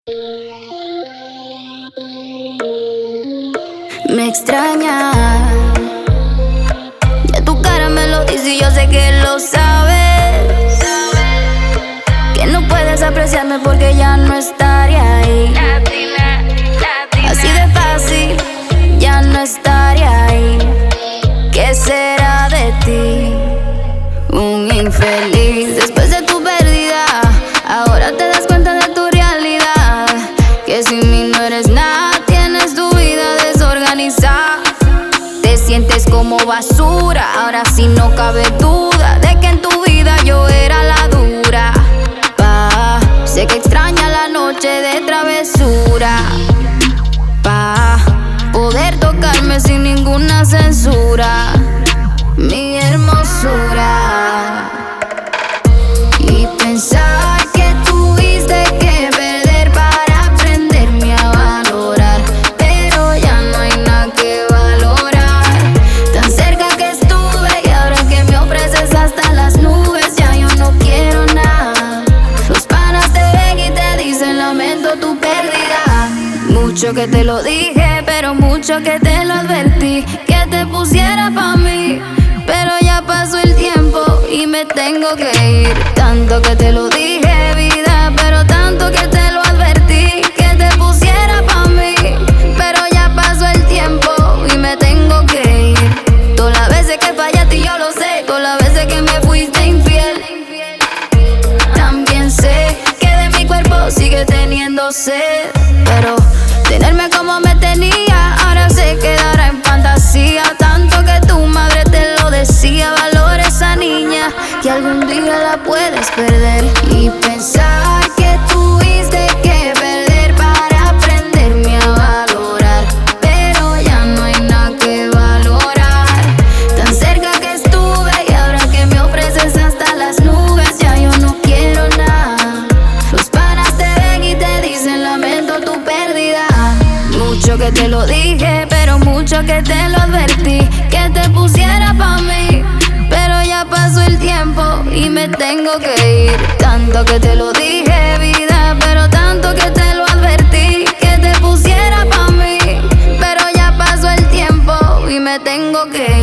Me extraña, ya tu cara me lo dice y yo sé que lo sabes. Que no puedes apreciarme porque ya no estaré ahí. Así de fácil, ya no estaré ahí. ¿Qué será de ti? Un infeliz después de tu pérdida. Ahora te das cuenta de tu realidad, que sin mí no eres nada. Tienes tu vida desorganizada, te sientes como basura. Ahora sí no cabe duda de que en tu vida yo era la dura. Sé que extraña la noche de travesura, poder tocarme sin ninguna censura, mi hermosura. Y pensar que tuviste que perder para aprenderme a valorar, pero ya no hay nada que valorar. Tan cerca que estuve y ahora que me ofreces hasta las nubes, ya yo no quiero nada. Los panas te ven y te dicen lamento tu pérdida. Mucho que te lo dije, pero mucho que te lo advertí, que te pusiera pa' mí, pero ya pasó el tiempo y me tengo que ir. Tanto que te lo dije, vida, pero tanto que te lo advertí, que te pusiera pa' mí, pero ya pasó el tiempo y me tengo que ir. Todas las veces que fallaste y yo lo sé, todas las veces que me fuiste infiel. También sé que de mi cuerpo sigue teniendo sed, pero tenerme como me tenía ahora se quedará en fantasía. Tanto que tu madre te lo decía, valora esa niña que algún día la puedes perder. Y pensar que tuviste que perder para aprenderme a valorar, pero ya no hay nada que valorar. Tan cerca que estuve y ahora que me ofreces hasta las nubes, ya yo no quiero nada. Los panas te ven y te dicen lamento tu pérdida. Mucho que te lo dije, pero mucho que te lo advertí, que te pusiera pa' mí, pero ya pasó el tiempo y me tengo que ir. Tanto que te lo dije, vida, pero tanto que te lo advertí, que te pusiera pa' mí, pero ya pasó el tiempo y me tengo que ir.